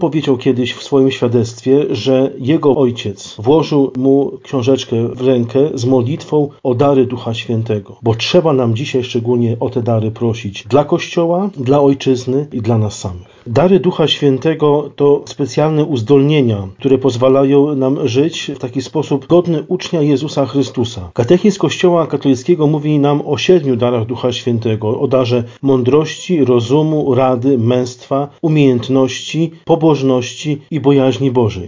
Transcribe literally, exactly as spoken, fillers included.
powiedział kiedyś w swoim świadectwie, że jego ojciec włożył mu książeczkę w rękę z modlitwą o dary Ducha Świętego, bo trzeba nam dzisiaj szczególnie o te dary prosić dla Kościoła, dla Ojczyzny i dla nas samych. Dary Ducha Świętego to specjalne uzdolnienia, które pozwalają nam żyć w taki sposób godny ucznia Jezusa Chrystusa. Katechizm Kościoła katolickiego mówi nam o siedmiu darach Ducha Świętego, o darze mądrości, rozumu, rady, męstwa, umiejętności, pobożności i bojaźni Bożej.